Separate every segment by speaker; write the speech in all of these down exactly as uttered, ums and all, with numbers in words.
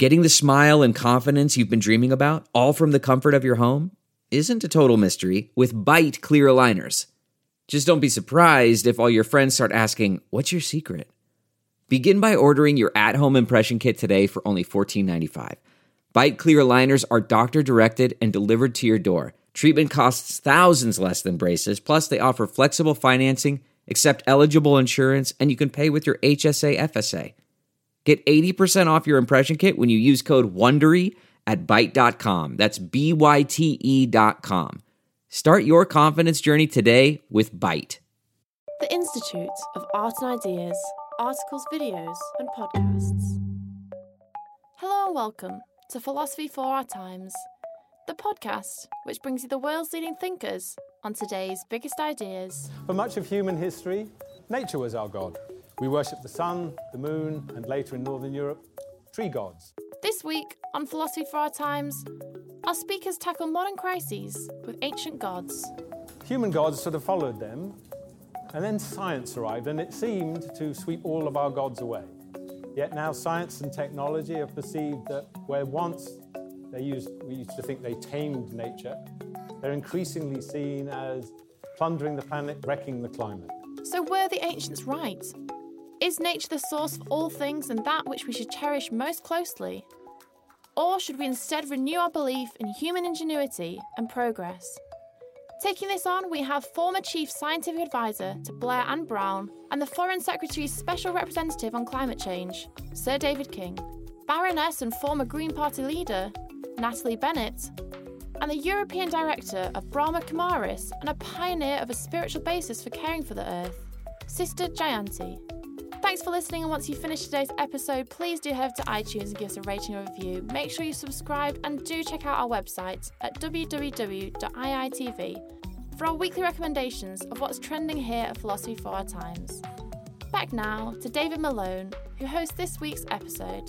Speaker 1: Getting the smile and confidence you've been dreaming about, all from the comfort of your home, isn't a total mystery with Byte clear aligners. Just don't be surprised if all your friends start asking, "What's your secret?" Begin by ordering your at-home impression kit today for only fourteen ninety-five. Byte clear aligners are doctor-directed and delivered to your door. Treatment costs thousands less than braces, plus they offer flexible financing, accept eligible insurance, and you can pay with your H S A F S A. Get eighty percent off your impression kit when you use code WONDERY at byte dot com. That's B Y T E dot com. Start your confidence journey today with Byte.
Speaker 2: The Institute of Art and Ideas, articles, videos, and podcasts. Hello and welcome to Philosophy for Our Times, the podcast which brings you the world's leading thinkers on today's biggest ideas.
Speaker 3: For much of human history, nature was our god. We worship the sun, the moon, and later in Northern Europe, tree gods.
Speaker 2: This week on Philosophy for Our Times, our speakers tackle modern crises with ancient gods.
Speaker 3: Human gods sort of followed them, and then science arrived, and it seemed to sweep all of our gods away. Yet now science and technology have perceived that where once they used, we used to think they tamed nature, they're increasingly seen as plundering the planet, wrecking the climate.
Speaker 2: So were the ancients right? Is nature the source of all things and that which we should cherish most closely? Or should we instead renew our belief in human ingenuity and progress? Taking this on, we have former Chief Scientific Advisor to Blair and Brown and the Foreign Secretary's Special Representative on Climate Change, Sir David King, Baroness and former Green Party leader, Natalie Bennett, and the European Director of Brahma Kumaris and a pioneer of a spiritual basis for caring for the Earth, Sister Jayanti. Thanks for listening, and once you finish today's episode, please do head to iTunes and give us a rating and review. Make sure you subscribe and do check out our website at w w w dot i i t v for our weekly recommendations of what's trending here at Philosophy for Our Times. Back now to David Malone, who hosts this week's episode.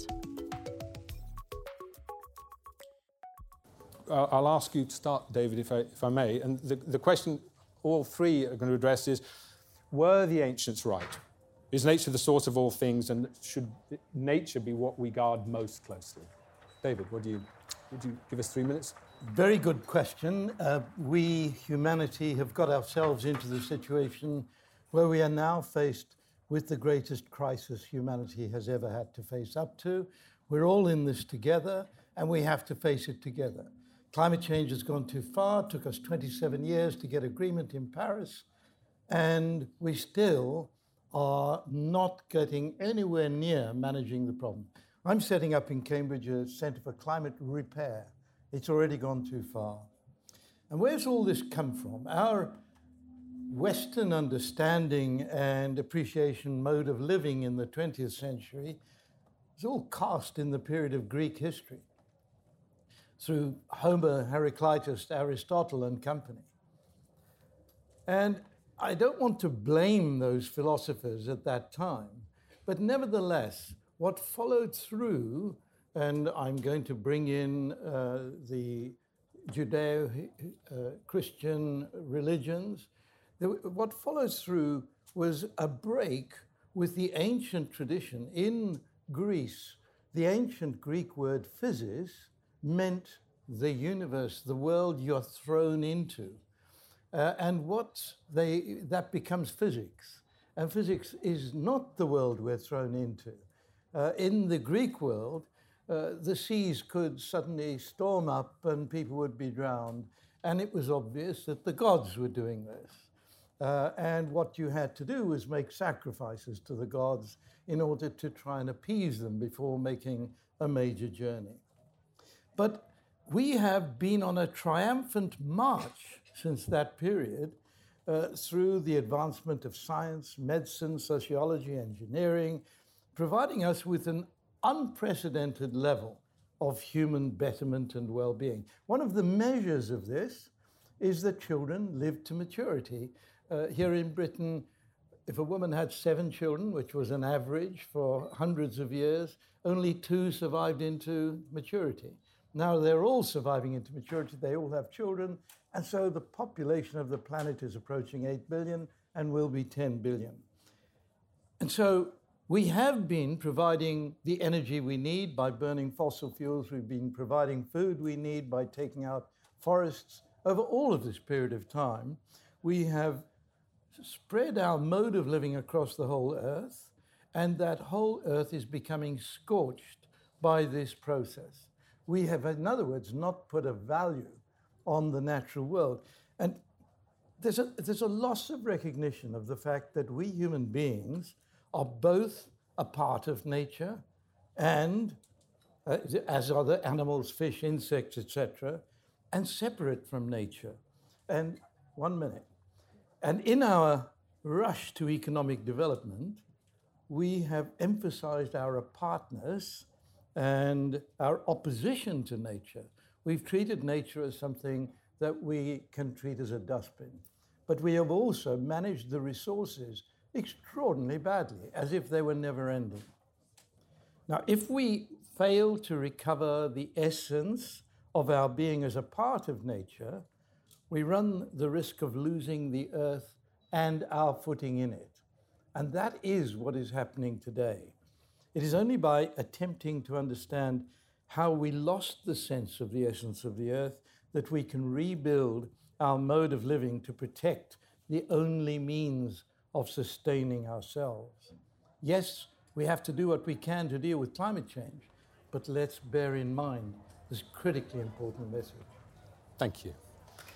Speaker 3: Uh, I'll ask you to start, David, if I, if I may. And the, the question all three are going to address is, were the ancients right? Is nature the source of all things, and should nature be what we guard most closely? David, what do you, would you give us three minutes?
Speaker 4: Very good question. Uh, we, humanity, have got ourselves into the situation where we are now faced with the greatest crisis humanity has ever had to face up to. We're all in this together, and we have to face it together. Climate change has gone too far. It took us twenty-seven years to get agreement in Paris, and we still are not getting anywhere near managing the problem. I'm setting up in Cambridge a Centre for Climate Repair. It's already gone too far. And where's all this come from? Our Western understanding and appreciation mode of living in the twentieth century is all cast in the period of Greek history through Homer, Heraclitus, Aristotle and company. And I don't want to blame those philosophers at that time, but nevertheless, what followed through, and I'm going to bring in uh, the Judeo-Christian uh, religions, what follows through was a break with the ancient tradition. In Greece, the ancient Greek word physis meant the universe, the world you're thrown into. Uh, and what they, that becomes physics. And physics is not the world we're thrown into. Uh, in the Greek world, uh, the seas could suddenly storm up and people would be drowned. And it was obvious that the gods were doing this. Uh, and what you had to do was make sacrifices to the gods in order to try and appease them before making a major journey. But we have been on a triumphant march since that period, uh, through the advancement of science, medicine, sociology, engineering, providing us with an unprecedented level of human betterment and well-being. One of the measures of this is that children live to maturity. Uh, here in Britain, if a woman had seven children, which was an average for hundreds of years, only two survived into maturity. Now they're all surviving into maturity, they all have children, and so the population of the planet is approaching eight billion and will be ten billion. And so We have been providing the energy we need by burning fossil fuels. We've been providing food we need by taking out forests. Over all of this period of time, we have spread our mode of living across the whole earth, and that whole earth is becoming scorched by this process. We have, in other words, not put a value on the natural world. And there's a, there's a loss of recognition of the fact that we human beings are both a part of nature and, uh, as are the animals, fish, insects, et cetera, and separate from nature. And one minute. And in our rush to economic development, we have emphasized our apartness and our opposition to nature. We've treated nature as something that we can treat as a dustbin. But we have also managed the resources extraordinarily badly, as if they were never ending. Now, if we fail to recover the essence of our being as a part of nature, we run the risk of losing the earth and our footing in it. And that is what is happening today. It is only by attempting to understand how we lost the sense of the essence of the earth that we can rebuild our mode of living to protect the only means of sustaining ourselves. Yes, we have to do what we can to deal with climate change, but let's bear in mind this critically important message.
Speaker 3: Thank you.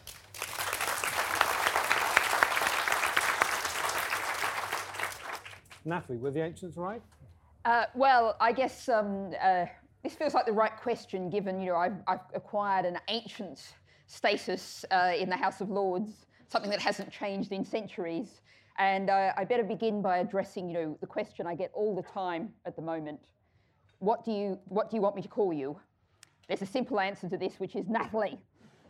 Speaker 3: Natalie, were the ancients right?
Speaker 5: Uh, well, I guess um, uh, this feels like the right question, given, you know, I've, I've acquired an ancient status uh, in the House of Lords, something that hasn't changed in centuries. And uh, I better begin by addressing, you know, the question I get all the time at the moment. What do you, what do you want me to call you? There's a simple answer to this, which is Natalie.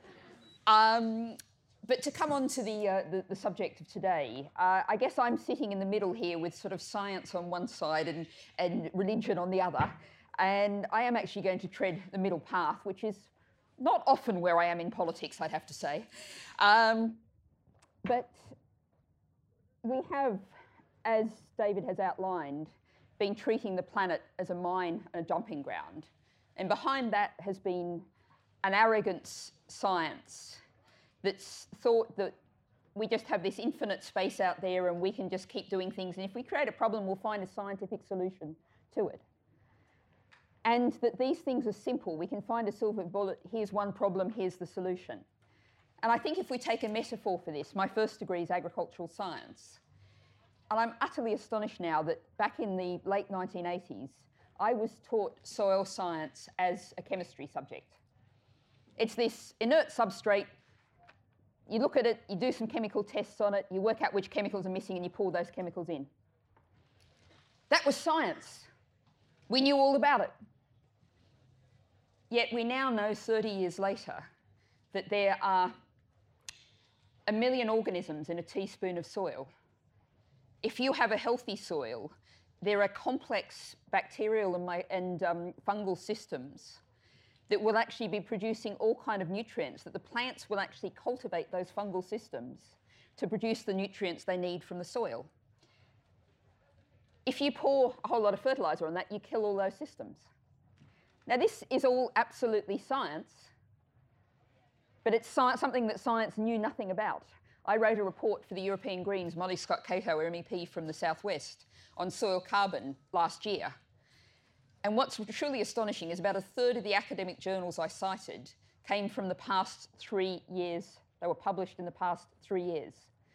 Speaker 5: Um, but to come on to the, uh, the, the subject of today, uh, I guess I'm sitting in the middle here with sort of science on one side and, and religion on the other. And I am actually going to tread the middle path, which is not often where I am in politics, I'd have to say. Um, but we have, as David has outlined, been treating the planet as a mine and a dumping ground. And behind that has been an arrogant science that's thought that we just have this infinite space out there and we can just keep doing things. And if we create a problem, we'll find a scientific solution to it. And that these things are simple. We can find a silver bullet. Here's one problem, here's the solution. And I think if we take a metaphor for this, my first degree is agricultural science. And I'm utterly astonished now that back in the late nineteen eighties, I was taught soil science as a chemistry subject. It's this inert substrate. You look at it, you do some chemical tests on it, you work out which chemicals are missing and you pour those chemicals in. That was science. We knew all about it. Yet we now know thirty years later that there are a million organisms in a teaspoon of soil. If you have a healthy soil, there are complex bacterial and, my, and um, fungal systems that will actually be producing all kind of nutrients, that the plants will actually cultivate those fungal systems to produce the nutrients they need from the soil. If you pour a whole lot of fertilizer on that, you kill all those systems. Now, this is all absolutely science, but it's sci- something that science knew nothing about. I wrote a report for the European Greens, Molly Scott-Cato, M E P from the Southwest, on soil carbon last year. And what's truly astonishing is about a third of the academic journals I cited came from the past three years. They were published in the past three years.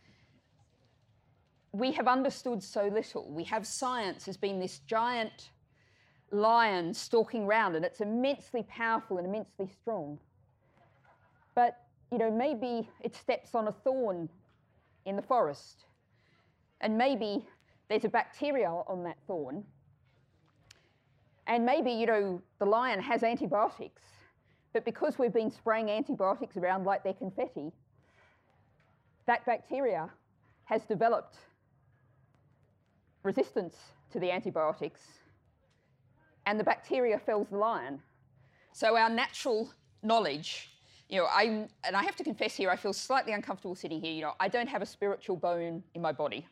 Speaker 5: We have understood so little. We have science as being this giant lion stalking around, and it's immensely powerful and immensely strong. But, you know, maybe it steps on a thorn in the forest, and maybe there's a bacteria on that thorn, and maybe, you know, the lion has antibiotics, but because we've been spraying antibiotics around like they're confetti, that bacteria has developed resistance to the antibiotics, and the bacteria fells the lion. So our natural knowledge, you know, I'm, and I have to confess here, I feel slightly uncomfortable sitting here. You know, I don't have a spiritual bone in my body.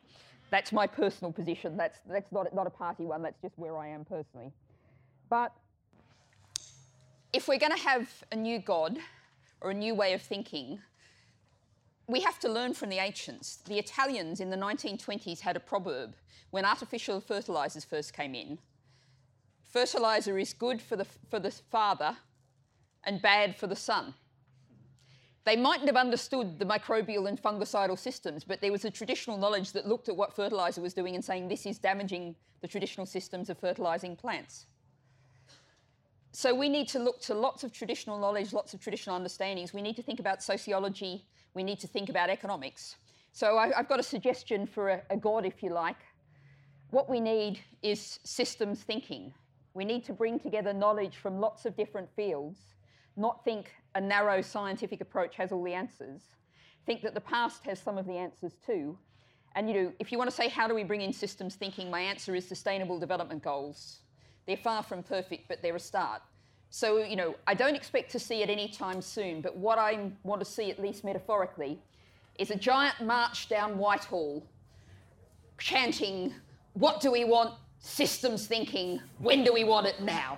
Speaker 5: That's my personal position. That's, that's not, not a party one, that's just where I am personally. But if we're going to have a new God or a new way of thinking, we have to learn from the ancients. The Italians in the nineteen twenties had a proverb when artificial fertilisers first came in. Fertiliser is good for the, for the father and bad for the son. They mightn't have understood the microbial and fungicidal systems, but there was a traditional knowledge that looked at what fertiliser was doing and saying this is damaging the traditional systems of fertilising plants. So we need to look to lots of traditional knowledge, lots of traditional understandings. We need to think about sociology. We need to think about economics. So I, I've got a suggestion for a, a God, if you like. What we need is systems thinking. We need to bring together knowledge from lots of different fields, not think a narrow scientific approach has all the answers. Think that the past has some of the answers too. And you know, if you want to say how do we bring in systems thinking, my answer is Sustainable Development Goals. They're far from perfect, but they're a start. So, you know, I don't expect to see it any time soon, but what I want to see, at least metaphorically, is a giant march down Whitehall chanting, what do we want? Systems thinking. When do we want it? Now.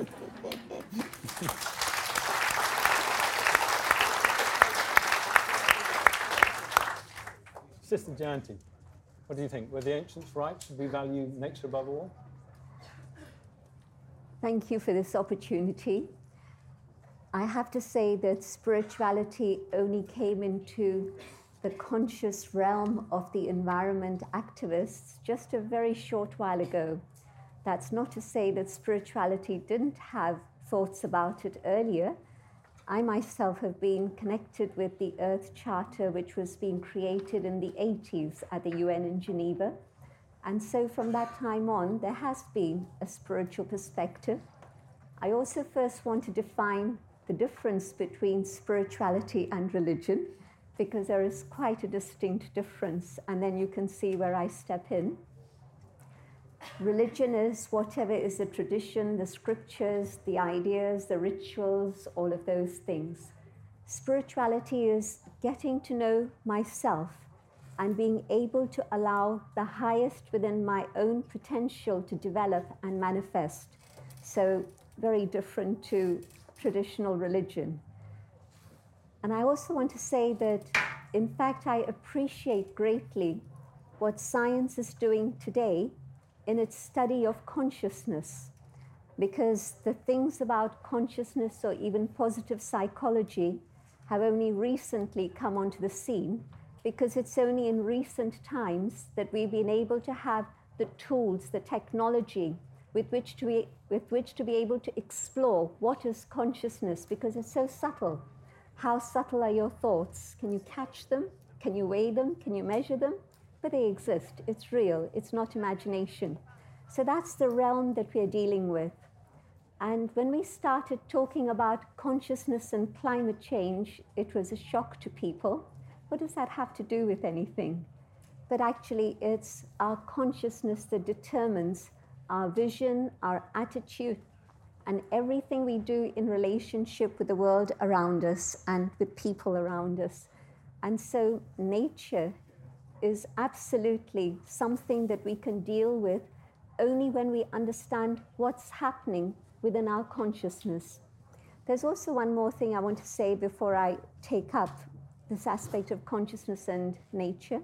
Speaker 3: Sister Jayanti, what do you think? Were the ancients right? Should we value nature above all?
Speaker 6: Thank you for this opportunity. I have to say that spirituality only came into the conscious realm of the environment activists just a very short while ago. That's not to say that spirituality didn't have thoughts about it earlier. I myself have been connected with the Earth Charter, which was being created in the eighties at the U N in Geneva. And so from that time on, there has been a spiritual perspective. I also first want to define the difference between spirituality and religion, because there is quite a distinct difference, and then you can see where I step in. Religion is whatever is the tradition, the scriptures, the ideas, the rituals, all of those things. Spirituality is getting to know myself and being able to allow the highest within my own potential to develop and manifest. So very different to traditional religion. And I also want to say that, in fact, I appreciate greatly what science is doing today in its study of consciousness, because the things about consciousness or even positive psychology have only recently come onto the scene, because it's only in recent times that we've been able to have the tools, the technology with which to be, with which to be able to explore what is consciousness, because it's so subtle. How subtle are your thoughts? Can you catch them? Can you weigh them? Can you measure them? But they exist. It's real. It's not imagination. So that's the realm that we're dealing with. And when we started talking about consciousness and climate change, it was a shock to people. What does that have to do with anything? But actually, it's our consciousness that determines our vision, our attitude, and everything we do in relationship with the world around us and with people around us. And so nature is absolutely something that we can deal with only when we understand what's happening within our consciousness. There's also one more thing I want to say before I take up this aspect of consciousness and nature.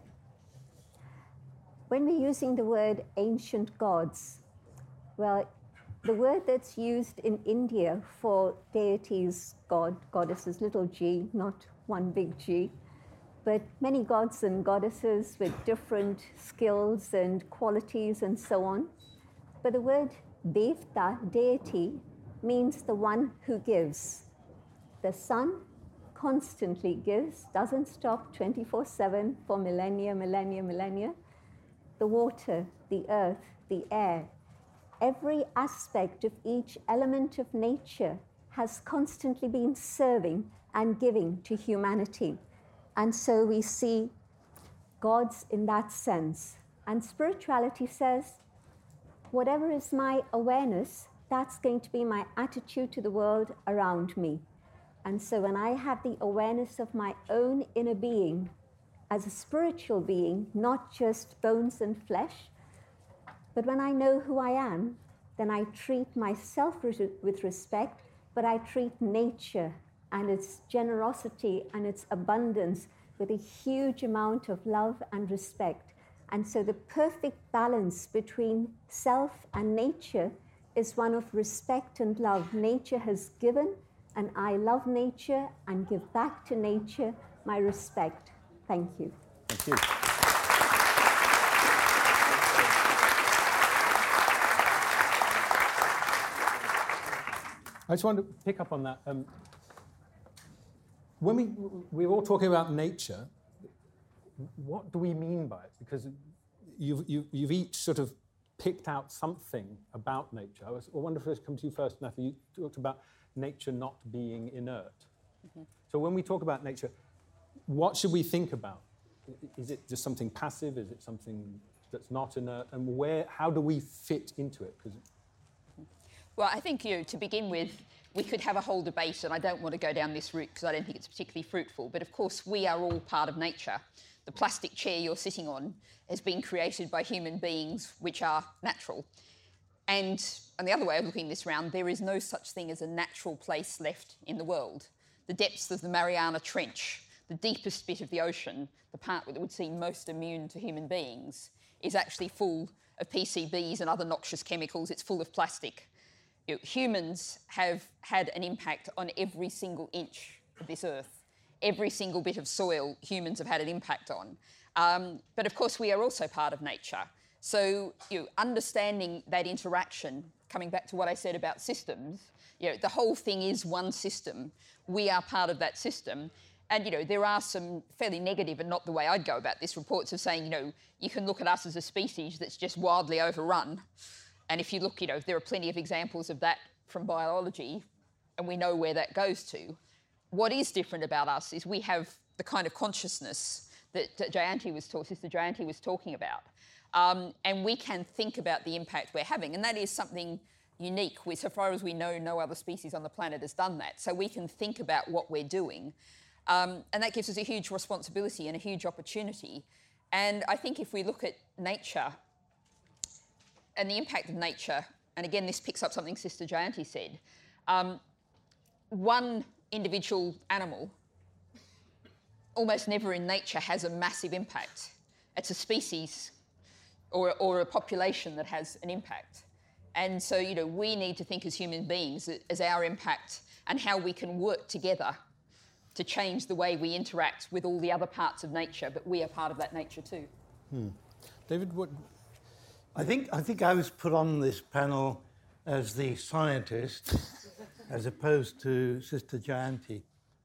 Speaker 6: When we're using the word ancient gods, well, the word that's used in India for deities, god, goddesses, little g, not one big G, but many gods and goddesses with different skills and qualities and so on. But the word devta, deity, means the one who gives. The sun constantly gives, doesn't stop twenty-four seven for millennia, millennia, millennia. The water, the earth, the air, every aspect of each element of nature has constantly been serving and giving to humanity. And so we see gods in that sense. And spirituality says, whatever is my awareness, that's going to be my attitude to the world around me. And so when I have the awareness of my own inner being, as a spiritual being, not just bones and flesh. But when I know who I am, then I treat myself with respect, but I treat nature and its generosity and its abundance with a huge amount of love and respect. And so the perfect balance between self and nature is one of respect and love. Nature has given, and I love nature and give back to nature my respect. Thank you.
Speaker 3: Thank you. I just want to pick up on that. Um, when we, we're all talking about nature, what do we mean by it? Because you've, you've, you've each sort of picked out something about nature. I, was, I wonder if this comes to you first, Natalie. You talked about nature not being inert. Mm-hmm. So when we talk about nature, what should we think about? Is it just something passive? Is it something that's not inert? And where? How do we fit into it? 'Cause
Speaker 5: well, I think, you know, to begin with, we could have a whole debate, and I don't want to go down this route because I don't think it's particularly fruitful, but of course we are all part of nature. The plastic chair you're sitting on has been created by human beings, which are natural. And on the other way of looking this round, there is no such thing as a natural place left in the world. The depths of the Mariana Trench, the deepest bit of the ocean, the part that would seem most immune to human beings, is actually full of P C Bs and other noxious chemicals. It's full of plastic. You know, humans have had an impact on every single inch of this earth. Every single bit of soil humans have had an impact on. Um, but of course, we are also part of nature. So, you know, understanding that interaction, coming back to what I said about systems, you know, the whole thing is one system. We are part of that system. And, you know, there are some fairly negative, and not the way I'd go about this, reports of saying, you know, you can look at us as a species that's just wildly overrun. And if you look, you know, there are plenty of examples of that from biology, and we know where that goes to. What is different about us is we have the kind of consciousness that Jayanti was talking, Sister Jayanti was talking about. Um, and we can think about the impact we're having. And that is something unique. We, so far as we know, no other species on the planet has done that. So we can think about what we're doing. Um, and that gives us a huge responsibility and a huge opportunity. And I think if we look at nature and the impact of nature, and again, this picks up something Sister Jayanti said, um, one individual animal almost never in nature has a massive impact. It's a species or, or a population that has an impact. And so, you know, we need to think as human beings as our impact and how we can work together to change the way we interact with all the other parts of nature, but we are part of that nature too.
Speaker 3: Hmm. David, what?
Speaker 4: I think, I think I was put on this panel as the scientist as opposed to Sister Jayanti.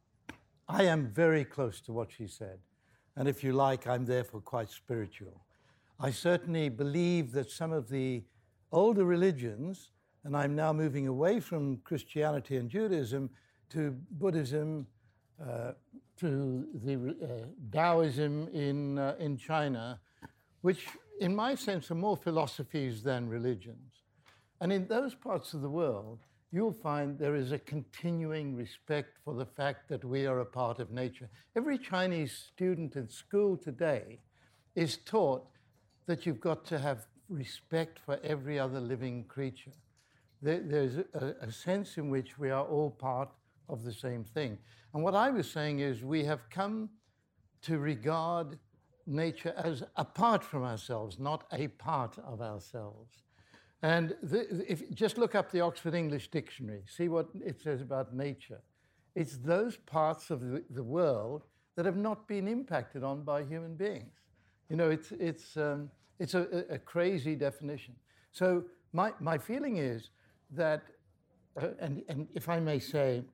Speaker 4: I am very close to what she said, and if you like, I'm therefore quite spiritual. I certainly believe that some of the older religions, and I'm now moving away from Christianity and Judaism to Buddhism, uh, to the uh, Taoism in, uh, in China, which in my sense are more philosophies than religions. And in those parts of the world, you'll find there is a continuing respect for the fact that we are a part of nature. Every Chinese student in school today is taught that you've got to have respect for every other living creature. There, there's a, a sense in which we are all part of the same thing. And what I was saying is we have come to regard nature as apart from ourselves, not a part of ourselves. And the, if just look up the Oxford English Dictionary, see what it says about nature. It's those parts of the, the world that have not been impacted on by human beings. You know, it's, it's, um, it's a, a crazy definition. So my, my feeling is that, uh, and, and if I may say,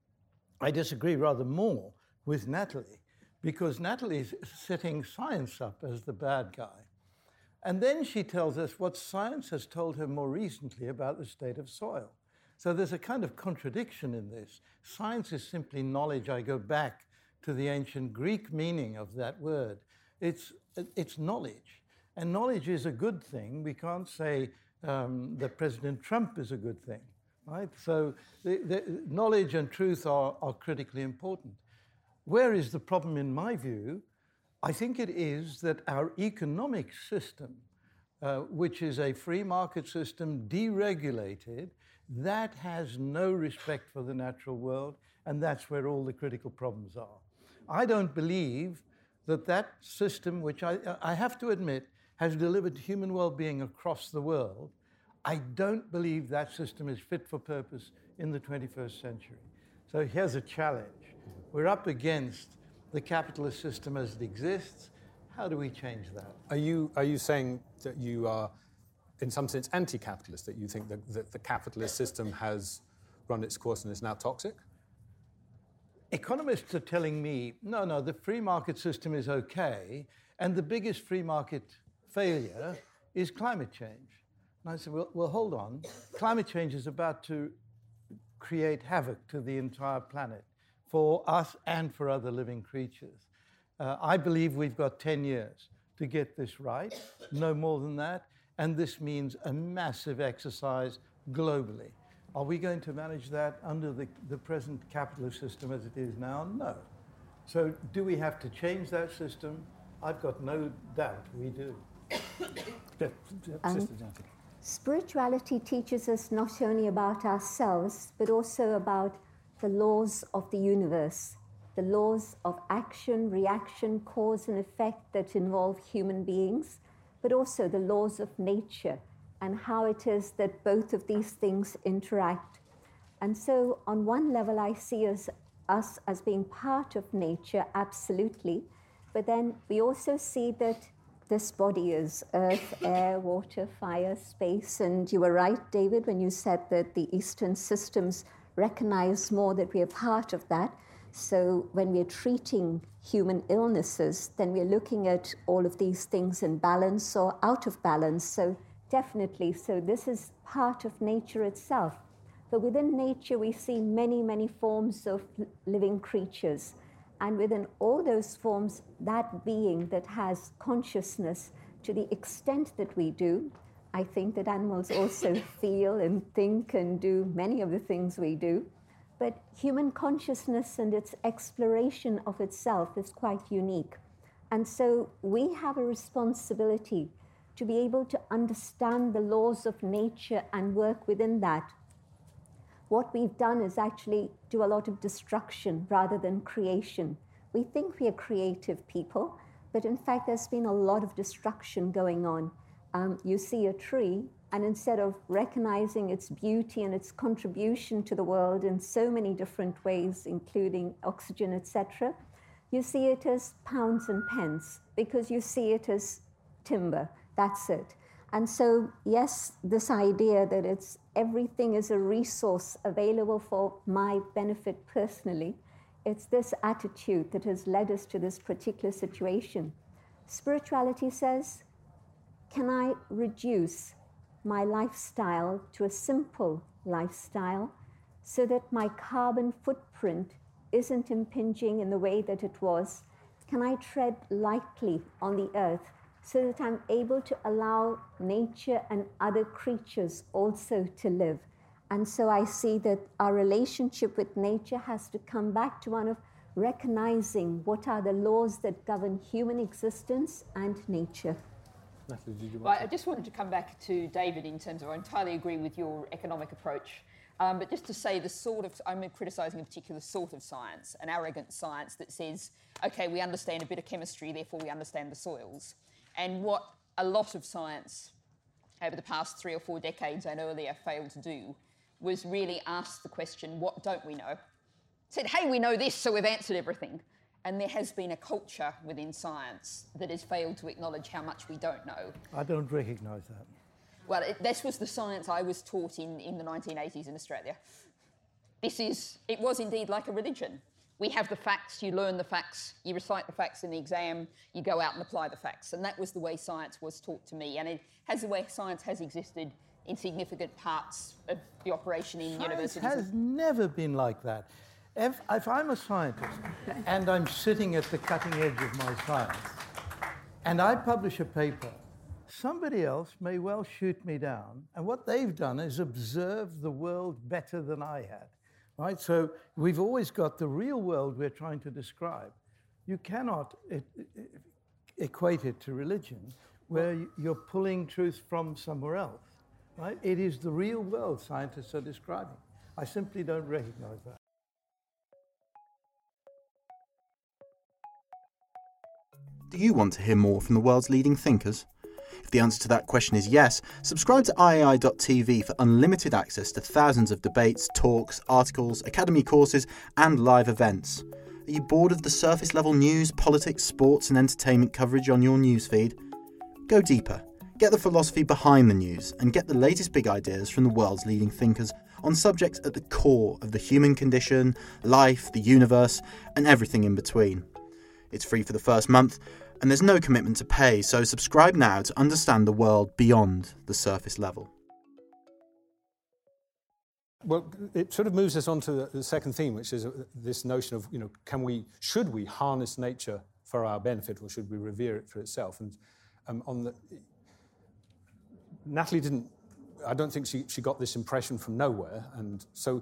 Speaker 4: I disagree rather more with Natalie, because Natalie is setting science up as the bad guy. And then she tells us what science has told her more recently about the state of soil. So there's a kind of contradiction in this. Science is simply knowledge. I go back to the ancient Greek meaning of that word. It's, it's knowledge. And knowledge is a good thing. We can't say um, that President Trump is a good thing, right? So the, the knowledge and truth are, are critically important. Where is the problem in my view? I think it is that our economic system, uh, which is a free market system, deregulated, that has no respect for the natural world, and that's where all the critical problems are. I don't believe that that system, which I, I have to admit has delivered human well-being across the world, I don't believe that system is fit for purpose in the twenty-first century. So here's a challenge. We're up against the capitalist system as it exists. How do we change that?
Speaker 3: Are you, are you saying that you are, in some sense, anti-capitalist, that you think that, that the capitalist system has run its course and is now toxic?
Speaker 4: Economists are telling me, no, no, the free market system is okay, and the biggest free market failure is climate change. And I said, well, well, hold on. Climate change is about to create havoc to the entire planet for us and for other living creatures. Uh, I believe we've got ten years to get this right, no more than that, and this means a massive exercise globally. Are we going to manage that under the, the present capitalist system as it is now? No. So do we have to change that system? I've got no doubt we do.
Speaker 6: Um, spirituality teaches us not only about ourselves, but also about the laws of the universe, the laws of action, reaction, cause and effect that involve human beings, but also the laws of nature and how it is that both of these things interact. And so on one level, I see us, us as being part of nature, absolutely, but then we also see that this body is earth, air, water, fire, space, and you were right, David, when you said that the Eastern systems recognize more that we are part of that. So when we're treating human illnesses, then we're looking at all of these things in balance or out of balance. So definitely, so this is part of nature itself. But within nature, we see many, many forms of living creatures. And within all those forms, that being that has consciousness to the extent that we do, I think that animals also feel and think and do many of the things we do. But human consciousness and its exploration of itself is quite unique. And so we have a responsibility to be able to understand the laws of nature and work within that. What we've done is actually do a lot of destruction rather than creation. We think we are creative people, but in fact there's been a lot of destruction going on. Um, you see a tree, and instead of recognizing its beauty and its contribution to the world in so many different ways, including oxygen, et cetera, you see it as pounds and pence because you see it as timber. That's it. And so, yes, this idea that it's everything is a resource available for my benefit personally, it's this attitude that has led us to this particular situation. Spirituality says, can I reduce my lifestyle to a simple lifestyle so that my carbon footprint isn't impinging in the way that it was? Can I tread lightly on the earth so that I'm able to allow nature and other creatures also to live? And so I see that our relationship with nature has to come back to one of recognizing what are the laws that govern human existence and nature.
Speaker 3: Natalie, did you want
Speaker 5: Well,
Speaker 3: to?
Speaker 5: I just wanted to come back to David in terms of, I entirely agree with your economic approach, um, but just to say the sort of, I'm criticising a particular sort of science, an arrogant science that says, okay, we understand a bit of chemistry, therefore we understand the soils. And what a lot of science over the past three or four decades and earlier failed to do was really ask the question, what don't we know? Said, hey, we know this, so we've answered everything. And there has been a culture within science that has failed to acknowledge how much we don't know.
Speaker 4: I don't recognize that.
Speaker 5: Well, it, this was the science I was taught in, in the nineteen eighties in Australia. This is, it was indeed like a religion. We have the facts, you learn the facts, you recite the facts in the exam, you go out and apply the facts. And that was the way science was taught to me. And it has the way science has existed in significant parts of the operation in
Speaker 4: Science
Speaker 5: universities.
Speaker 4: has never been like that. If, if I'm a scientist and I'm sitting at the cutting edge of my science and I publish a paper, somebody else may well shoot me down. And what they've done is observe the world better than I had. Right? So we've always got the real world we're trying to describe. You cannot, it, it, equate it to religion, where you- you're pulling truth from somewhere else, right? It is the real world scientists are describing. I simply don't recognize that.
Speaker 7: Do you want to hear more from the world's leading thinkers? If the answer to that question is yes, subscribe to I A I dot T V for unlimited access to thousands of debates, talks, articles, academy courses, and live events. Are you bored of the surface level news, politics, sports, and entertainment coverage on your newsfeed? Go deeper, get the philosophy behind the news, and get the latest big ideas from the world's leading thinkers on subjects at the core of the human condition, life, the universe, and everything in between. It's free for the first month, and there's no commitment to pay, so subscribe now to understand the world beyond the surface level.
Speaker 3: Well, it sort of moves us on to the second theme, which is this notion of, you know, can we, should we harness nature for our benefit, or should we revere it for itself? And um, on the, Natalie didn't, I don't think she, she got this impression from nowhere. And so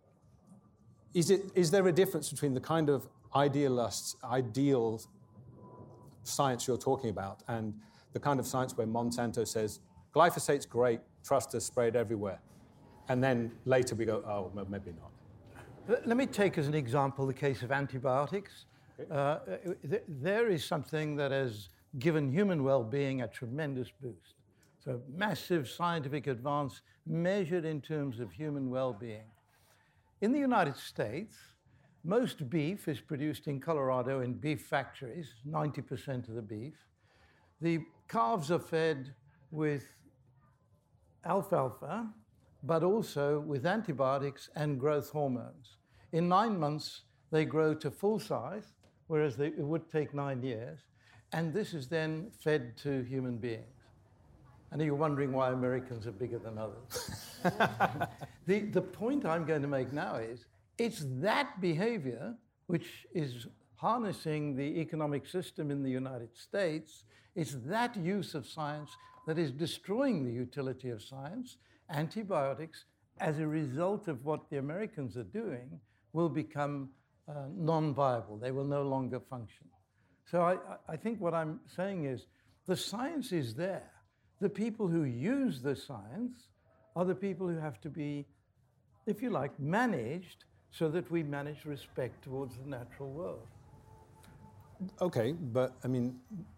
Speaker 3: is it, is there a difference between the kind of idealist, ideal science you're talking about and the kind of science where Monsanto says, glyphosate's great, trust us, spray it everywhere. And then later we go, oh, well, maybe not.
Speaker 4: Let me take as an example the case of antibiotics. Uh, th- there is something that has given human well-being a tremendous boost. So massive scientific advance measured in terms of human well-being. In the United States, most beef is produced in Colorado in beef factories, ninety percent of the beef. The calves are fed with alfalfa, but also with antibiotics and growth hormones. In nine months, they grow to full size, whereas they, it would take nine years. And this is then fed to human beings. And you're wondering why Americans are bigger than others. the, the point I'm going to make now is, it's that behavior which is harnessing the economic system in the United States. It's that use of science that is destroying the utility of science. Antibiotics, as a result of what the Americans are doing, will become uh, non-viable. They will no longer function. So I, I think what I'm saying is the science is there. The people who use the science are the people who have to be, if you like, managed so that we manage respect towards the natural world.
Speaker 3: Okay, but I mean,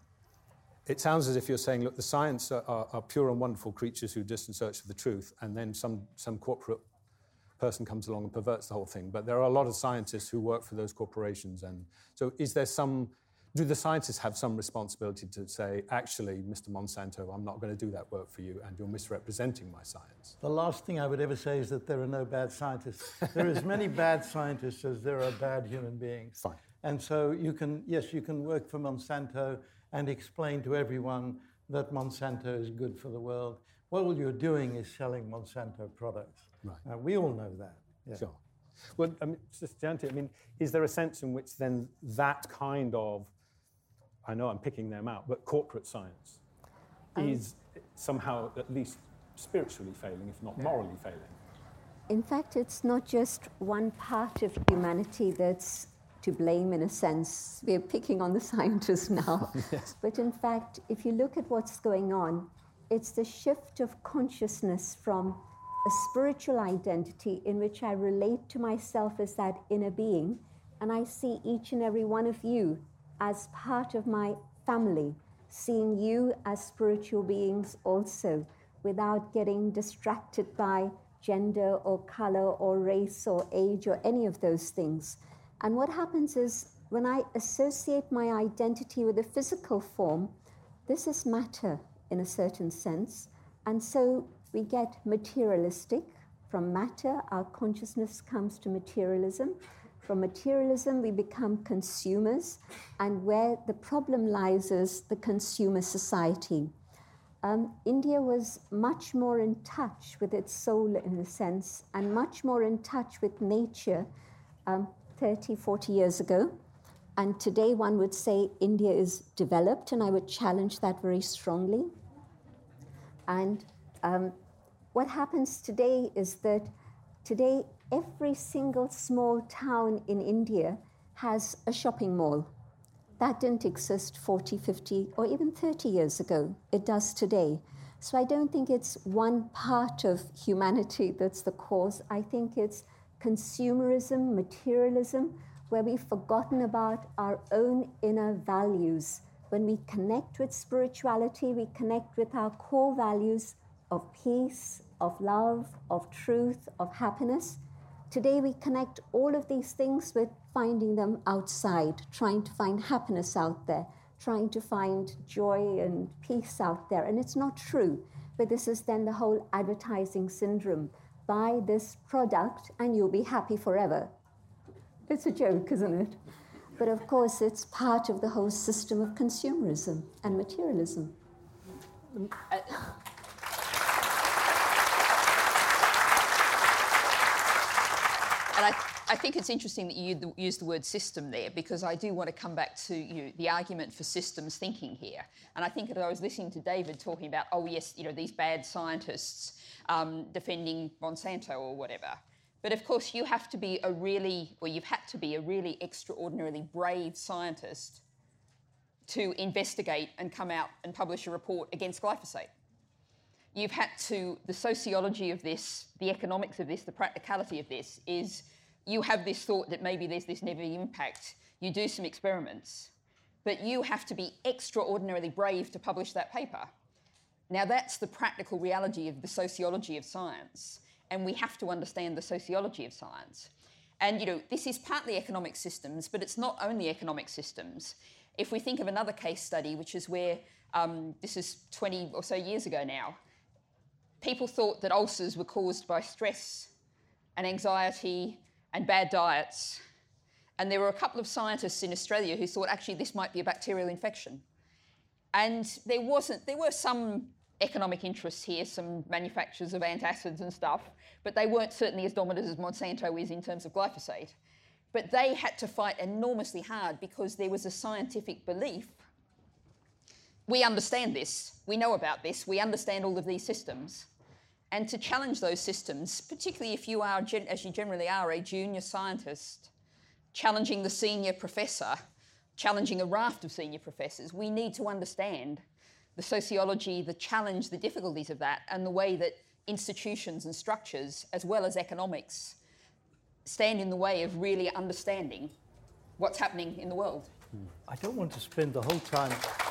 Speaker 3: it sounds as if you're saying, look, the science are, are, are pure and wonderful creatures who just in search of the truth, and then some, some corporate person comes along and perverts the whole thing. But there are a lot of scientists who work for those corporations. And so is there some, do the scientists have some responsibility to say, actually, Mister Monsanto, I'm not going to do that work for you, and you're misrepresenting my science?
Speaker 4: The last thing I would ever say is that there are no bad scientists. There are as many bad scientists as there are bad human beings.
Speaker 3: Fine.
Speaker 4: And so you can, yes, you can work for Monsanto and explain to everyone that Monsanto is good for the world. What all you're doing is selling Monsanto products.
Speaker 3: Right.
Speaker 4: Uh, we all know that. Yeah.
Speaker 3: Sure. Well, I mean, just Janty, I mean, is there a sense in which then that kind of, I know I'm picking them out, but corporate science um, is somehow at least spiritually failing, if not morally failing?
Speaker 6: In fact, it's not just one part of humanity that's to blame in a sense. We're picking on the scientists now. Yes. But in fact, if you look at what's going on, it's the shift of consciousness from a spiritual identity in which I relate to myself as that inner being, and I see each and every one of you as part of my family, seeing you as spiritual beings also, without getting distracted by gender or color or race or age or any of those things. And what happens is, when I associate my identity with a physical form, this is matter in a certain sense, and so we get materialistic. From matter, our consciousness comes to materialism. From materialism, we become consumers, and where the problem lies is the consumer society. Um, India was much more in touch with its soul, in a sense, and much more in touch with nature um, thirty, forty years ago. And today one would say India is developed, and I would challenge that very strongly. And um, what happens today is that today every single small town in India has a shopping mall. That didn't exist forty, fifty, or even thirty years ago. It does today. So I don't think it's one part of humanity that's the cause. I think it's consumerism, materialism, where we've forgotten about our own inner values. When we connect with spirituality, we connect with our core values of peace, of love, of truth, of happiness. Today we connect all of these things with finding them outside, trying to find happiness out there, trying to find joy and peace out there. And it's not true. But this is then the whole advertising syndrome. Buy this product and you'll be happy forever. It's a joke, isn't it? But of course, it's part of the whole system of consumerism and materialism.
Speaker 5: Uh, And I, I think it's interesting that you use the word system there, because I do want to come back to you know, the argument for systems thinking here. And I think that I was listening to David talking about, oh yes, you know, these bad scientists um, defending Monsanto or whatever. But of course, you have to be a really, or you've had to be a really extraordinarily brave scientist to investigate and come out and publish a report against glyphosate. You've had to, the sociology of this, the economics of this, the practicality of this is you have this thought that maybe there's this negative impact. You do some experiments, but you have to be extraordinarily brave to publish that paper. Now that's the practical reality of the sociology of science, and we have to understand the sociology of science. And you know, this is partly economic systems, but it's not only economic systems. If we think of another case study, which is where, um, this is twenty or so years ago now, people thought that ulcers were caused by stress and anxiety and bad diets. And there were a couple of scientists in Australia who thought actually this might be a bacterial infection. And there wasn't, there were some economic interests here, some manufacturers of antacids and stuff, but they weren't certainly as dominant as Monsanto is in terms of glyphosate. But they had to fight enormously hard because there was a scientific belief. We understand this, we know about this, we understand all of these systems. And to challenge those systems, particularly if you are, as you generally are, a junior scientist, challenging the senior professor, challenging a raft of senior professors, we need to understand the sociology, the challenge, the difficulties of that, and the way that institutions and structures, as well as economics, stand in the way of really understanding what's happening in the world.
Speaker 4: I don't want to spend the whole time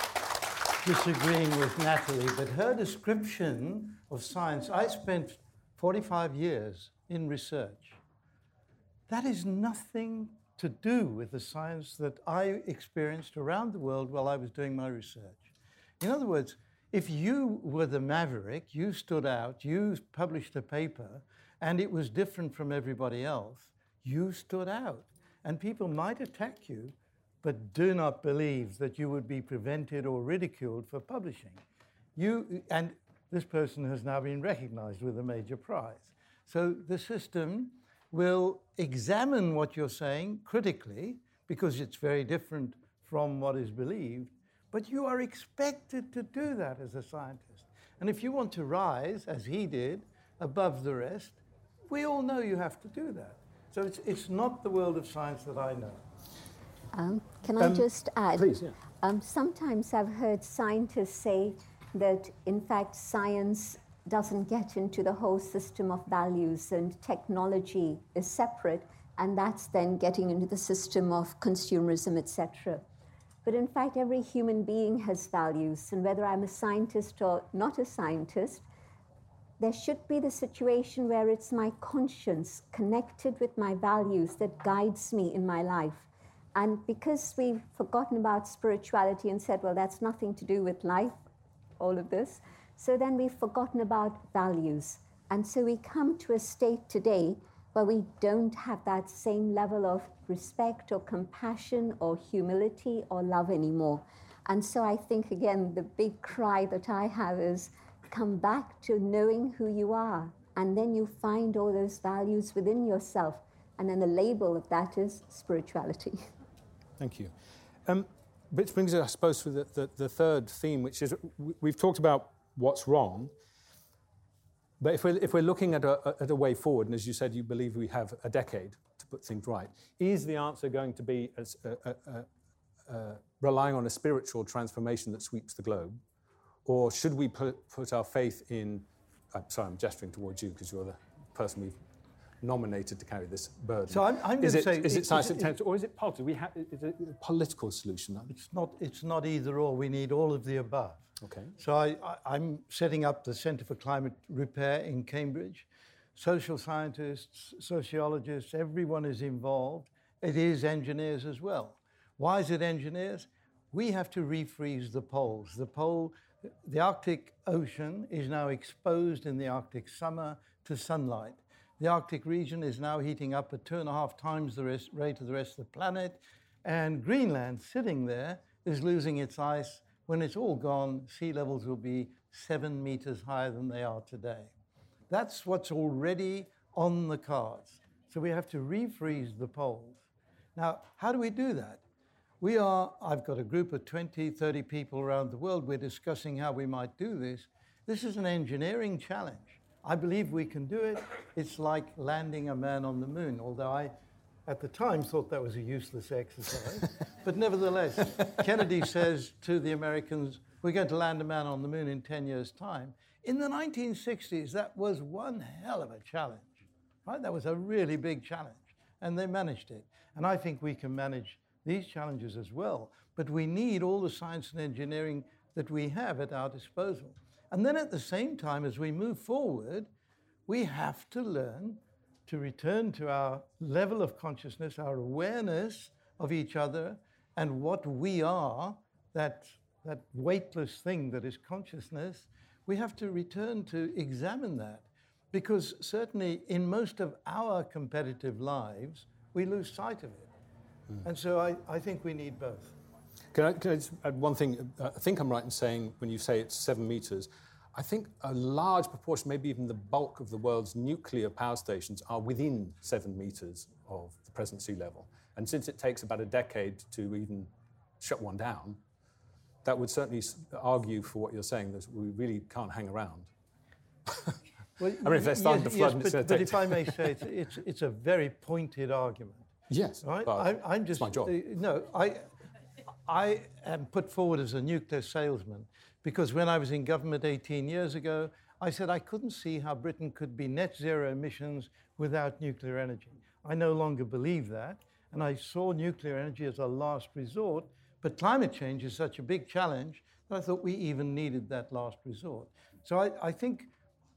Speaker 4: disagreeing with Natalie, but her description of science, I spent forty-five years in research. That is nothing to do with the science that I experienced around the world while I was doing my research. In other words, if you were the maverick, you stood out, you published a paper, and it was different from everybody else, you stood out. And people might attack you, but do not believe that you would be prevented or ridiculed for publishing. You, and this person has now been recognized with a major prize. So the system will examine what you're saying critically, because it's very different from what is believed, but you are expected to do that as a scientist. And if you want to rise, as he did, above the rest, we all know you have to do that. So it's, it's not the world of science that I know.
Speaker 6: Um, can I
Speaker 3: Um,
Speaker 6: just add?
Speaker 3: please, yeah.
Speaker 6: Um, sometimes I've heard scientists say that, in fact, science doesn't get into the whole system of values and technology is separate, and that's then getting into the system of consumerism, et cetera. But in fact, every human being has values, and whether I'm a scientist or not a scientist, there should be the situation where it's my conscience connected with my values that guides me in my life. And because we've forgotten about spirituality and said, well, that's nothing to do with life, all of this, so then we've forgotten about values. And so we come to a state today where we don't have that same level of respect or compassion or humility or love anymore. And so I think, again, the big cry that I have is come back to knowing who you are. And then you find all those values within yourself. And then the label of that is spirituality.
Speaker 3: Thank you. Um, which brings us, I suppose, to the, the, the third theme, which is we've talked about what's wrong, but if we're, if we're looking at a, at a way forward, and as you said, you believe we have a decade to put things right, is the answer going to be a, a, a, uh, relying on a spiritual transformation that sweeps the globe? Or should we put, put our faith in, uh, sorry, I'm gesturing towards you because you're the person we've nominated to carry this burden.
Speaker 4: So I'm, I'm
Speaker 3: is
Speaker 4: going
Speaker 3: it,
Speaker 4: to say...
Speaker 3: Is it
Speaker 4: it,
Speaker 3: science
Speaker 4: it,
Speaker 3: and or is it politics? We have, is it a political solution?
Speaker 4: It's not, it's not either or. We need all of the above.
Speaker 3: Okay.
Speaker 4: So I, I, I'm setting up the Centre for Climate Repair in Cambridge. Social scientists, sociologists, everyone is involved. It is engineers as well. Why is it engineers? We have to refreeze the poles. The pole, the Arctic Ocean is now exposed in the Arctic summer to sunlight. The Arctic region is now heating up at two and a half times the rest, rate of the rest of the planet. And Greenland, sitting there, is losing its ice. When it's all gone, sea levels will be seven meters higher than they are today. That's what's already on the cards. So we have to refreeze the poles. Now, how do we do that? We are, I've got a group of twenty, thirty people around the world. We're discussing how we might do this. This is an engineering challenge. I believe we can do it. It's like landing a man on the moon, although I, at the time, thought that was a useless exercise. But nevertheless, Kennedy says to the Americans, we're going to land a man on the moon in ten years' time. In the nineteen sixties, that was one hell of a challenge, right? That was a really big challenge, and they managed it. And I think we can manage these challenges as well. But we need all the science and engineering that we have at our disposal. And then at the same time, as we move forward, we have to learn to return to our level of consciousness, our awareness of each other and what we are, that, that weightless thing that is consciousness. We have to return to examine that, because certainly in most of our competitive lives, we lose sight of it. Mm. And so I, I think we need both.
Speaker 3: Can I, can I just add one thing? Uh, I think I'm right in saying, when you say it's seven metres, I think a large proportion, maybe even the bulk of the world's nuclear power stations are within seven metres of the present sea level. And since it takes about a decade to even shut one down, that would certainly argue for what you're saying, that we really can't hang around.
Speaker 4: Well,
Speaker 3: I mean, if they're starting
Speaker 4: yes,
Speaker 3: to flood,
Speaker 4: yes,
Speaker 3: it's
Speaker 4: but,
Speaker 3: going to
Speaker 4: but
Speaker 3: take...
Speaker 4: if I may say, it's, it's, it's a very pointed argument.
Speaker 3: Yes,
Speaker 4: right?
Speaker 3: well,
Speaker 4: I, I'm just,
Speaker 3: it's my job.
Speaker 4: Uh, no, I, I am put forward as a nuclear salesman because when I was in government eighteen years ago, I said I couldn't see how Britain could be net zero emissions without nuclear energy. I no longer believe that, and I saw nuclear energy as a last resort, but climate change is such a big challenge that I thought we even needed that last resort. So I, I think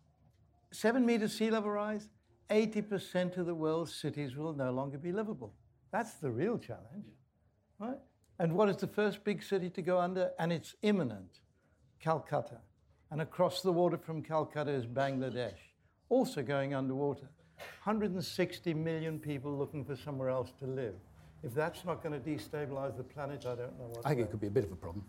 Speaker 4: seven meters sea level rise, eighty percent of the world's cities will no longer be livable. That's the real challenge, right? And what is the first big city to go under? And it's imminent, Calcutta. And across the water from Calcutta is Bangladesh, also going underwater. one hundred sixty million people looking for somewhere else to live. If that's not going to destabilize the planet, I don't know what.
Speaker 3: I think it could be a bit of a problem.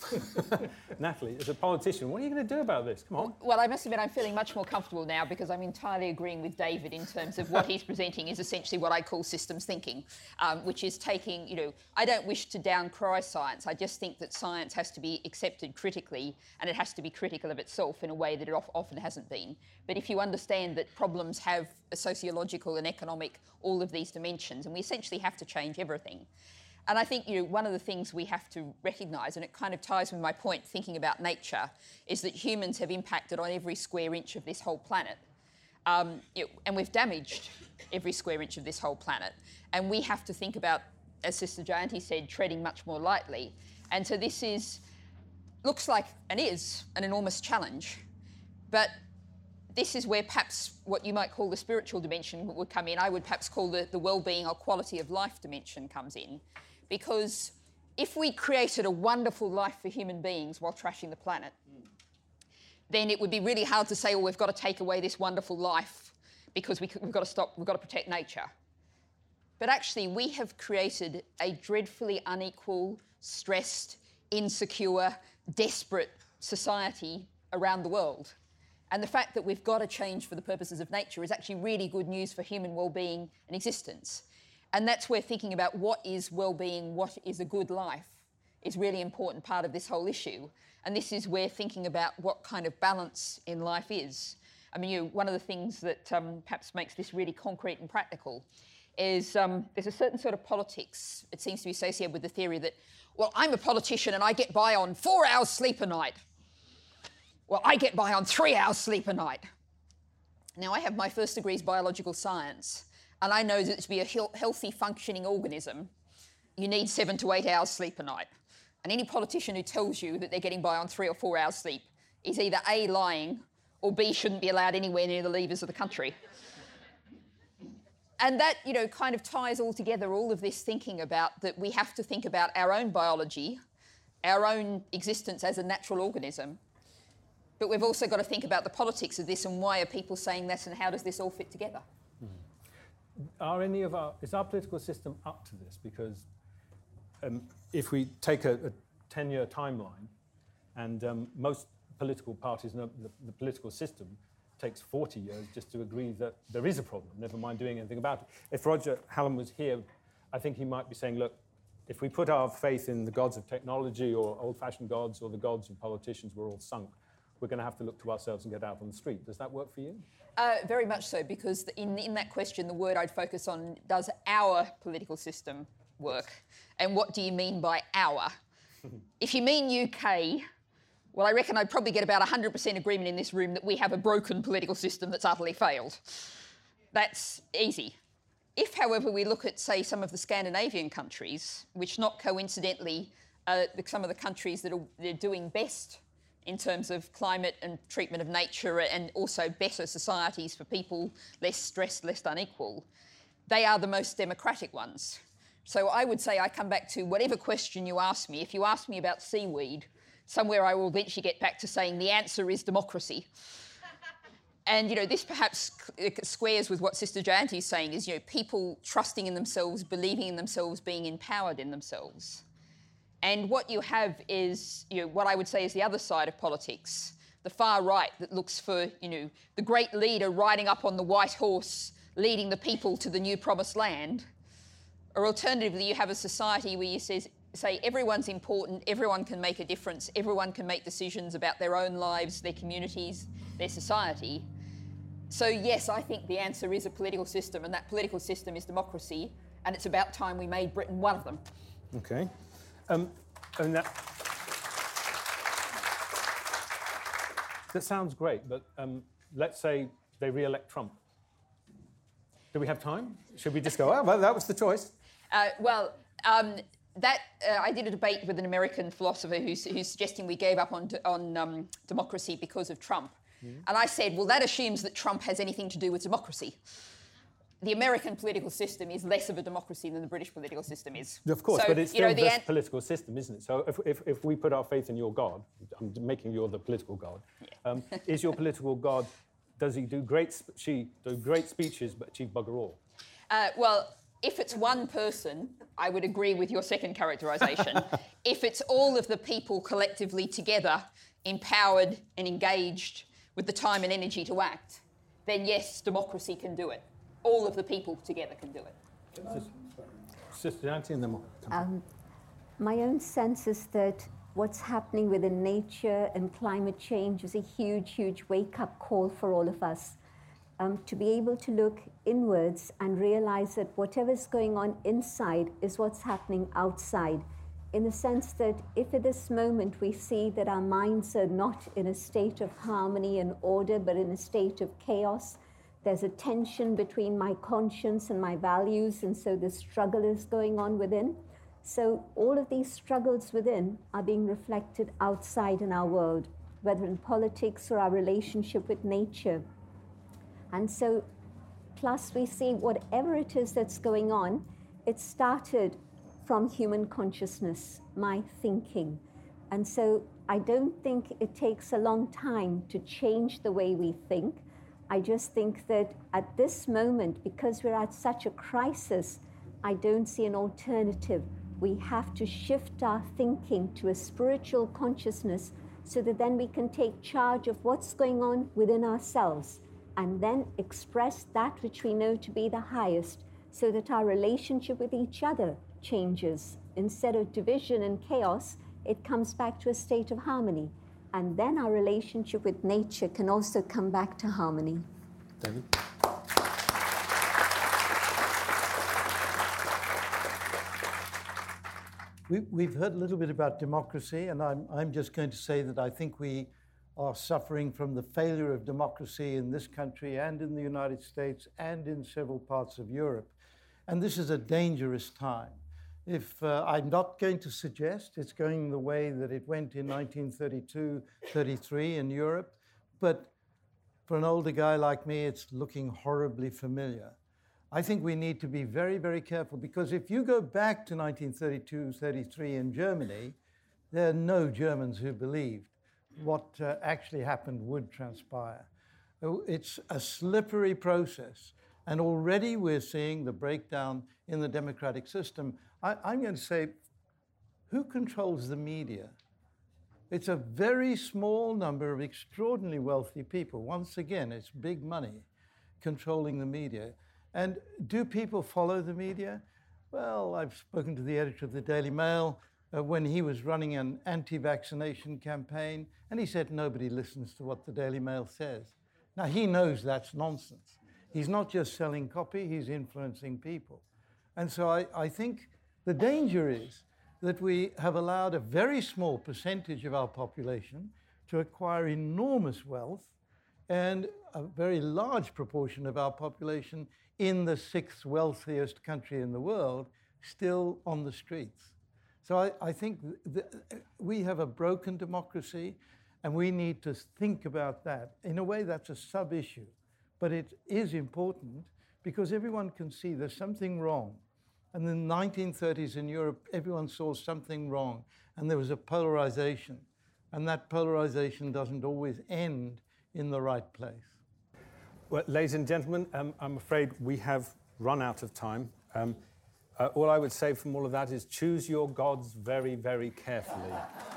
Speaker 8: Natalie, as a politician, what are you going to do about this? Come on.
Speaker 5: Well, I must admit I'm feeling much more comfortable now because I'm entirely agreeing with David in terms of what he's presenting is essentially what I call systems thinking, um, which is taking, you know, I don't wish to downcry science. I just think that science has to be accepted critically, and it has to be critical of itself in a way that it often hasn't been. But if you understand that problems have a sociological and economic, all of these dimensions, and we essentially have to change everything. And I think, you know, one of the things we have to recognise, and it kind of ties with my point thinking about nature, is that humans have impacted on every square inch of this whole planet. Um, it, and we've damaged every square inch of this whole planet. And we have to think about, as Sister Jayanti said, treading much more lightly. And so this is, looks like, and is, an enormous challenge. But this is where perhaps what you might call the spiritual dimension would come in. I would perhaps call the, the well-being or quality of life dimension comes in. Because if we created a wonderful life for human beings while trashing the planet, mm. then it would be really hard to say, well, we've got to take away this wonderful life because we, we've got to stop, we've got to protect nature. But actually, we have created a dreadfully unequal, stressed, insecure, desperate society around the world. And the fact that we've got to change for the purposes of nature is actually really good news for human well-being and existence. And that's where thinking about what is well-being, what is a good life, is really important part of this whole issue. And this is where thinking about what kind of balance in life is. I mean, you know, one of the things that um, perhaps makes this really concrete and practical is um, there's a certain sort of politics, it seems to be associated with the theory that, well, I'm a politician and I get by on four hours sleep a night. Well, I get by on three hours sleep a night. Now, I have my first degrees biological science, and I know that to be a he- healthy, functioning organism, you need seven to eight hours sleep a night. And any politician who tells you that they're getting by on three or four hours sleep is either A, lying, or B, shouldn't be allowed anywhere near the levers of the country. And that, you know, kind of ties all together all of this thinking about that we have to think about our own biology, our own existence as a natural organism, but we've also got to think about the politics of this and why are people saying this and how does this all fit together?
Speaker 3: Mm. Are any of our, is our political system up to this? Because um, if we take a, a ten-year timeline, and um, most political parties and the, the political system takes forty years just to agree that there is a problem, never mind doing anything about it. If Roger Hallam was here, I think he might be saying, look, if we put our faith in the gods of technology or old-fashioned gods or the gods of politicians, we're all sunk. We're going to have to look to ourselves and get out on the street. Does that work for you?
Speaker 5: Uh, very much so, because in, in that question, the word I'd focus on, does our political system work? And what do you mean by our? If you mean U K, well, I reckon I'd probably get about one hundred percent agreement in this room that we have a broken political system that's utterly failed. That's easy. If, however, we look at, say, some of the Scandinavian countries, which not coincidentally are some of the countries that are they're doing best in terms of climate and treatment of nature and also better societies for people, less stressed, less unequal, they are the most democratic ones. So I would say I come back to whatever question you ask me. If you ask me about seaweed, somewhere I will eventually get back to saying the answer is democracy. And, you know, this perhaps squares with what Sister Jayanti is saying is, you know, people trusting in themselves, believing in themselves, being empowered in themselves. And what you have is, you know, what I would say is the other side of politics, the far right that looks for, you know, the great leader riding up on the white horse, leading the people to the new promised land. Or alternatively, you have a society where you says, say everyone's important, everyone can make a difference, everyone can make decisions about their own lives, their communities, their society. So yes, I think the answer is a political system, and that political system is democracy, and it's about time we made Britain one of them.
Speaker 3: Okay. Um, and that, that sounds great, but um, let's say they re-elect Trump. Do we have time? Should we just go, oh, well, that was the choice?
Speaker 5: Uh, well, um, that uh, I did a debate with an American philosopher who's, who's suggesting we gave up on, on um, democracy because of Trump. Mm. And I said, well, that assumes that Trump has anything to do with democracy. The American political system is less of a democracy than the British political system is.
Speaker 3: Of course,
Speaker 5: so,
Speaker 3: but it's still
Speaker 5: you know,
Speaker 3: this
Speaker 5: an-
Speaker 3: political system, isn't it? So if, if, if we put our faith in your God, I'm making you the political God, yeah. um, is your political God, does he do great, sp- she do great speeches but achieve bugger all?
Speaker 5: Uh, well, if it's one person, I would agree with your second characterisation. If it's all of the people collectively together, empowered and engaged with the time and energy to act, then yes, democracy can do it. All of the people together can do it.
Speaker 3: Sister Jayanti, and then we'll come
Speaker 6: um, my own sense is that what's happening within nature and climate change is a huge, huge wake-up call for all of us. Um, to be able to look inwards and realize that whatever's going on inside is what's happening outside. In the sense that if at this moment we see that our minds are not in a state of harmony and order, but in a state of chaos, there's a tension between my conscience and my values, and so the struggle is going on within. So all of these struggles within are being reflected outside in our world, whether in politics or our relationship with nature. And so, plus we see whatever it is that's going on, it started from human consciousness, my thinking. And so I don't think it takes a long time to change the way we think. I just think that at this moment, because we're at such a crisis, I don't see an alternative. We have to shift our thinking to a spiritual consciousness so that then we can take charge of what's going on within ourselves and then express that which we know to be the highest so that our relationship with each other changes. Instead of division and chaos, it comes back to a state of harmony. And then our relationship with nature can also come back to harmony.
Speaker 3: David?
Speaker 4: We, we've heard a little bit about democracy, and I'm, I'm just going to say that I think we are suffering from the failure of democracy in this country and in the United States and in several parts of Europe. And this is a dangerous time. If uh, I'm not going to suggest it's going the way that it went in nineteen thirty-two, thirty-three in Europe, but for an older guy like me, it's looking horribly familiar. I think we need to be very, very careful, because if you go back to nineteen thirty-two, thirty-three in Germany, there are no Germans who believed what uh, actually happened would transpire. It's a slippery process, and already we're seeing the breakdown in the democratic system. I, I'm going to say, who controls the media? It's a very small number of extraordinarily wealthy people. Once again, it's big money controlling the media. And do people follow the media? Well, I've spoken to the editor of the Daily Mail uh, when he was running an anti-vaccination campaign, and he said nobody listens to what the Daily Mail says. Now, he knows that's nonsense. He's not just selling copy, he's influencing people. And so I, I think the danger is that we have allowed a very small percentage of our population to acquire enormous wealth, and a very large proportion of our population in the sixth wealthiest country in the world still on the streets. So I, I think th- th- we have a broken democracy, and we need to think about that. In a way, that's a sub-issue, but it is important because everyone can see there's something wrong. And in the nineteen thirties in Europe, everyone saw something wrong, and there was a polarization, and that polarization doesn't always end in the right place.
Speaker 3: Well, ladies and gentlemen, um, I'm afraid we have run out of time. Um, uh, all I would say from all of that is choose your gods very, very carefully.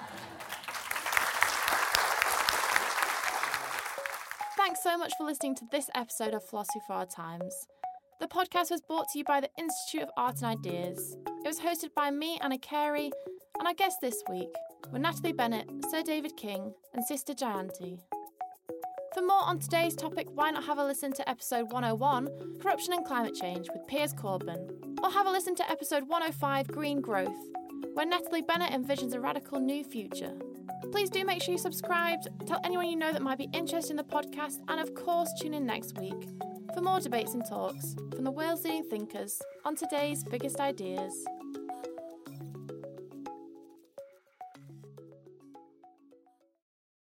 Speaker 2: Thanks so much for listening to this episode of Philosophy for Our Times. The podcast was brought to you by the Institute of Art and Ideas. It was hosted by me, Anna Carey, and our guests this week were Natalie Bennett, Sir David King, and Sister Jayanti. For more on today's topic, why not have a listen to episode one oh one, Corruption and Climate Change, with Piers Corbyn, or have a listen to episode one oh five, Green Growth, where Natalie Bennett envisions a radical new future. Please do make sure you subscribed, tell anyone you know that might be interested in the podcast, and of course tune in next week for more debates and talks from the world's leading thinkers on today's biggest ideas.